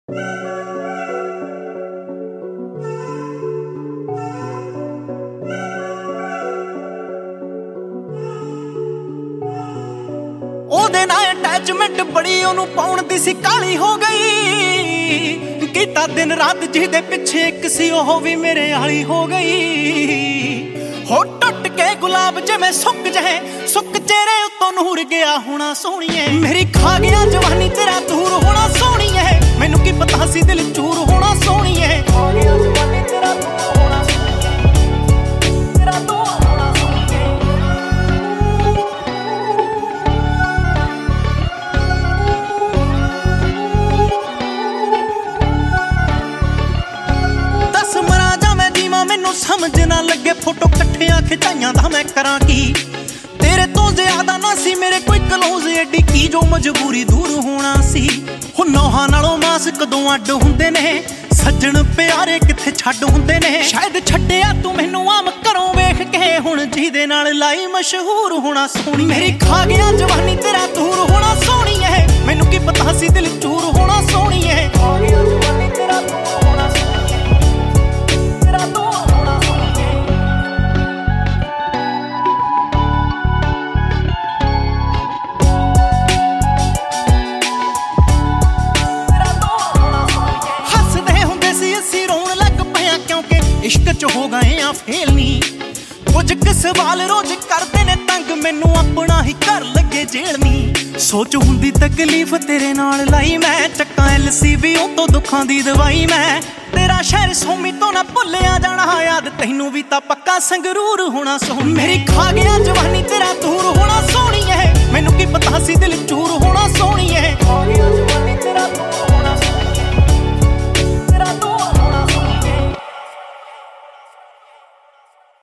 ਉਹਦੇ ਨਾਲ ਅਟੈਚਮੈਂਟ ਬੜੀ ਉਹਨੂੰ ਪਾਉਣ ਦੀ ਸੀ ਕਾਲੀ ਹੋ ਗਈ। ਕੀਤਾ ਦਿਨ ਰਾਤ ਜਿਹਦੇ ਪਿੱਛੇ ਇੱਕ ਸੀ ਉਹ ਵੀ ਮੇਰੇ ਵਾਲੀ ਹੋ ਗਈ। ਹੋ ਟੁੱਟ ਕੇ ਗੁਲਾਬ ਜਿਵੇਂ ਸੁੱਕ ਜਾਏ, ਸੁੱਕ ਚਿਹਰੇ ਉੱਤੋਂ ਨੂਰ ਗਿਆ ਹੋਣਾ ਸੋਹਣੀਏ। ਮੇਰੀ ਖਾ ਗਿਆ ਜਵਾਨੀ ਤੇਰਾ ਦੂਰ ਹੋਣਾ ਸੋਹਣੀਏ। ਮੈਨੂੰ ਕੀ ਪਤਾ ਸੀ ਦਿਲ ਚੂਰ ਹੋਣਾ ਸੋਹਣੀਏ। ਖਾ ਗਿਆ ਜਵਾਨੀ ਤੇਰਾ ਦੂਰ ਹੋਣਾ ਸੋਹਣੀਏ, ਤੇਰਾ ਦੂਰ ਹੋਣਾ ਸੋਹਣੀਏ। ਦਸ ਮਰਾਂ ਜਾਂ ਮੈਂ ਜੀਵਾਂ ਮੈਨੂੰ ਸਮਝ ਨਾ ਲੱਗੇ। ਫੋਟੋ ਇਕੱਠਿਆਂ ਖਿਚਾਈਆਂ ਦਾ ਮੈਂ ਕਰਾਂ ਕੀ। ਤੇਰੇ ਤੋਂ ਜ਼ਿਆਦਾ ਨਾ ਸੀ ਮੇਰੇ ਕੋਈ ਕਲੋਜ਼ ਐਡੀ ਕੀ ਜੋ ਮਜਬੂਰੀ ਦੂਰ ਹੋਣਾ ਸੀ। ਹੁਣ ਨੌਹਾਂ ਨਾਲੋਂ ਮਾਸ ਕਦੋਂ ਅੱਡ ਹੁੰਦੇ ਨੇ, ਸੱਜਣ ਪਿਆਰੇ ਕਿੱਥੇ ਛੱਡ ਹੁੰਦੇ ਨੇ। ਸ਼ਾਇਦ ਛੱਡਿਆ ਤੂੰ ਮੈਨੂੰ ਆਮ ਘਰੋਂ ਵੇਖ ਕੇ, ਹੁਣ ਜਿਹਦੇ ਨਾਲ ਲਾਈ ਮਸ਼ਹੂਰ ਹੋਣਾ ਸੋਹਣੀ। ਮੇਰੀ ਖਾ ਗਿਆ ਜਵਾਨੀ ਤੇਰਾ ਦੂਰ ਹੋਣਾ ਸੋਹਣੀਏ। ਮੈਨੂੰ ਕੀ ਪਤਾ ਸੀ ਦਿਲ ਚੂਰ ਹੋਣਾ ਸੋਹਣੀਏ। ਖਾ ਗਿਆ ਜਵਾਨੀ ਤੇਰਾ ਦੂਰ ਹੋਣਾ ਸੋਹਣੀਏ, ਤੇਰਾ ਦੂਰ ਹੋਣਾ ਸੋਹਣੀਏ। ਹੱਸਦੇ ਹੁੰਦੇ ਸੀ ਅਸੀਂ ਰੋਣ ਲੱਗ ਪਿਆ ਕਿਉਂਕਿ ਇਸ਼ਕ ਚ ਹੋ ਗਏ ਆ ਫੇਲ ਨੀ। ਕੁਝ ਕੁ ਸਵਾਲ ਰੋਜ਼ ਕਰਦੇ ਨੇ ਤੰਗ, ਮੈਨੂੰ ਆਪਣਾ ਹੀ ਘਰ ਲੱਗੇ ਜੇਲ੍ਹ ਨੀ। ਸੋਚ ਹੁੰਦੀ ਤਕਲੀਫ ਤੇਰੇ ਨਾਲ ਲਾਈ ਮੈਂ, ਚੱਕਾਂ LCB ਤੋਂ ਦੁੱਖਾਂ ਦੀ ਦਵਾਈ ਮੈਂ। ਤੇਰਾ ਸ਼ਹਿਰ ਸੋਮੀ ਤੋਂ ਨਾ ਭੁੱਲਿਆ ਜਾਣਾ, ਯਾਦ ਤੈਨੂੰ ਵੀ ਤਾਂ ਪੱਕਾ ਸੰਗਰੂਰ ਹੋਣਾ ਸੋਹਣੀ। ਮੇਰੀ ਖਾ ਗਿਆ ਜਵਾਨੀ ਤੇਰਾ ਦੂਰ ਹੋਣਾ ਸੋਹਣੀਏ। ਮੈਨੂੰ ਕੀ ਪਤਾ ਸੀ ਦਿਲ ਚੂਰ ਹੋਣਾ ਸੋਹਣੀਏ। ਖਾ ਗਿਆ ਜਵਾਨੀ